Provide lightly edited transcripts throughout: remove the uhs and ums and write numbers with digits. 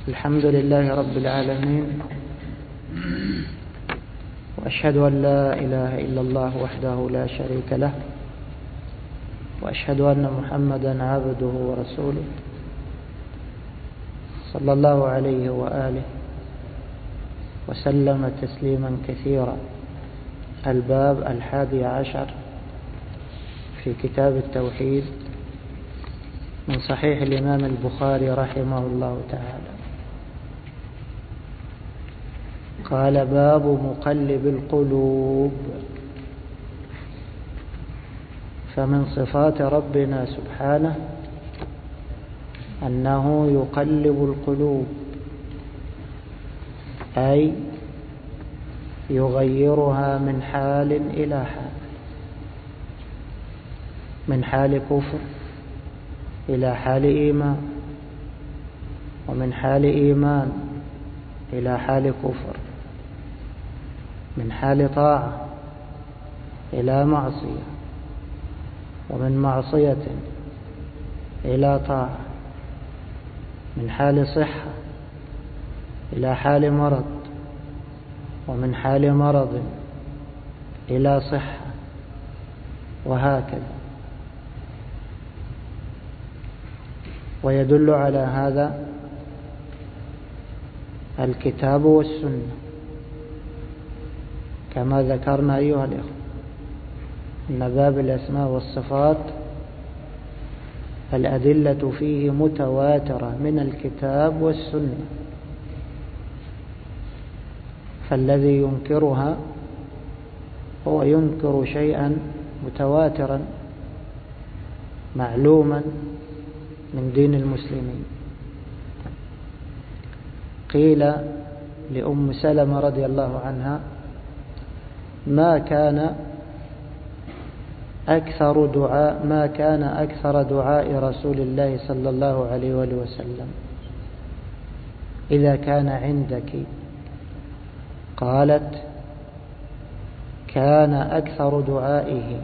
الحمد لله رب العالمين، وأشهد أن لا إله إلا الله وحده لا شريك له، وأشهد أن محمدا عبده ورسوله صلى الله عليه وآله وسلم تسليما كثيرا. الباب 11 في كتاب التوحيد من صحيح الإمام البخاري رحمه الله تعالى. قال: باب مقلب القلوب. فمن صفات ربنا سبحانه أنه يقلب القلوب، أي يغيرها من حال إلى حال، من حال كفر إلى حال إيمان، ومن حال إيمان إلى حال كفر، من حال طاعة إلى معصية، ومن معصية إلى طاعة، من حال صحة إلى حال مرض، ومن حال مرض إلى صحة، وهكذا. ويدل على هذا الكتاب والسنة كما ذكرنا أيها الإخوة، أن باب الأسماء والصفات الأدلة فيه متواترة من الكتاب والسنة، فالذي ينكرها هو ينكر شيئا متواترا معلوما من دين المسلمين. قيل لأم سلمة رضي الله عنها: ما كان أكثر دعاء رسول الله صلى الله عليه وآله وسلم إذا كان عندك؟ قالت: كان أكثر دعائه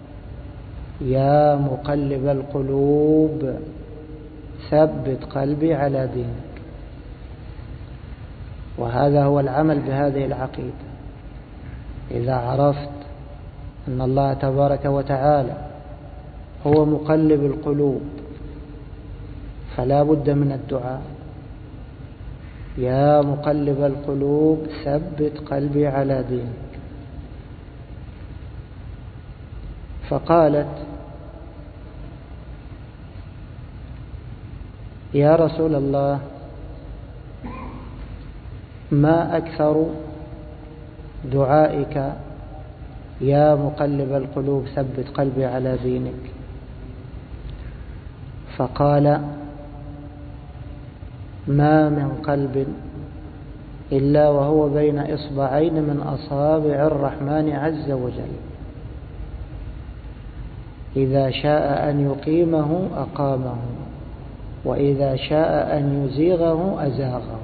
يا مقلب القلوب ثبت قلبي على دينك. وهذا هو العمل بهذه العقيدة. إذا عرفت أن الله تبارك وتعالى هو مقلب القلوب فلا بد من الدعاء: يا مقلب القلوب ثبت قلبي على دينك. فقالت: يا رسول الله، ما أكثر دعائك يا مقلب القلوب ثبت قلبي على دينك؟ فقال: ما من قلب إلا وهو بين إصبعين من أصابع الرحمن عز وجل، إذا شاء أن يقيمه أقامه، وإذا شاء أن يزيغه أزاغه،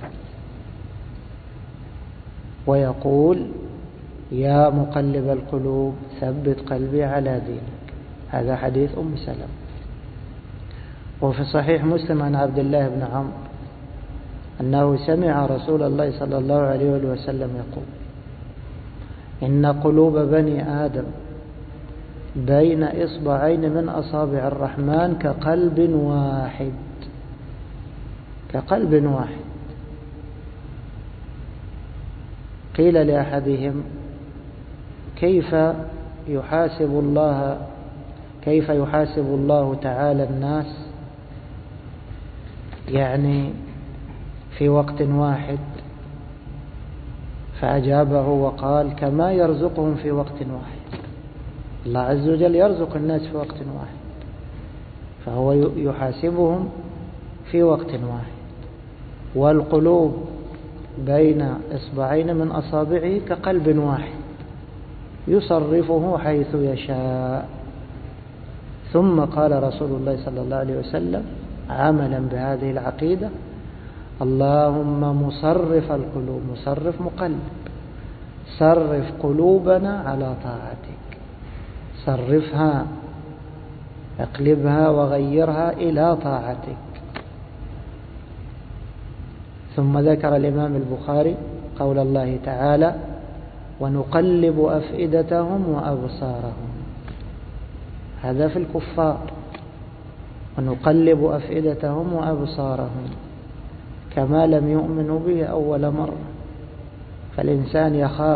ويقول: يا مقلب القلوب ثبت قلبي على دينك. هذا حديث أم سلمة. وفي صحيح مسلم عن عبد الله بن عمرو أنه سمع رسول الله صلى الله عليه وسلم يقول: إن قلوب بني آدم بين إصبعين من أصابع الرحمن كقلب واحد، كقلب واحد. قيل لأحدهم: كيف يحاسب الله تعالى الناس يعني في وقت واحد؟ فأجابه وقال: كما يرزقهم في وقت واحد. الله عز وجل يرزق الناس في وقت واحد، فهو يحاسبهم في وقت واحد. والقلوب بين إصبعين من أصابعه كقلب واحد يصرفه حيث يشاء. ثم قال رسول الله صلى الله عليه وسلم عملا بهذه العقيدة: اللهم مصرف القلوب، مصرف مقلب، صرف قلوبنا على طاعتك، صرفها، اقلبها وغيرها إلى طاعتك. ثم ذكر الإمام البخاري قول الله تعالى: ونقلب أفئدتهم وأبصارهم. هذا في الكفار، ونقلب أفئدتهم وأبصارهم، كما لم يؤمنوا به أول مرة. فالإنسان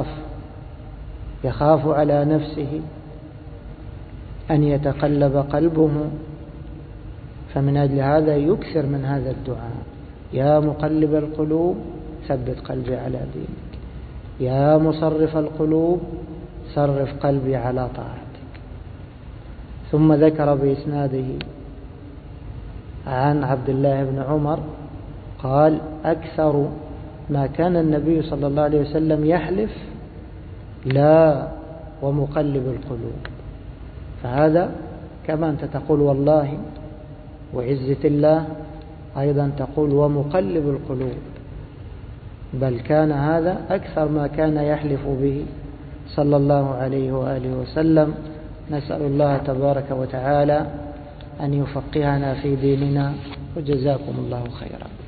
يخاف على نفسه أن يتقلب قلبه، فمن أجل هذا يكثر من هذا الدعاء: يا مقلب القلوب ثبت قلبي على دينك، يا مصرف القلوب صرف قلبي على طاعتك. ثم ذكر بإسناده عن عبد الله بن عمر قال: أكثر ما كان النبي صلى الله عليه وسلم يحلف لا ومقلب القلوب. فهذا كما أنت تقول والله وعزة الله، أيضا تقول ومقلب القلوب، بل كان هذا أكثر ما كان يحلف به صلى الله عليه وآله وسلم. نسأل الله تبارك وتعالى أن يفقهنا في ديننا، وجزاكم الله خيرا.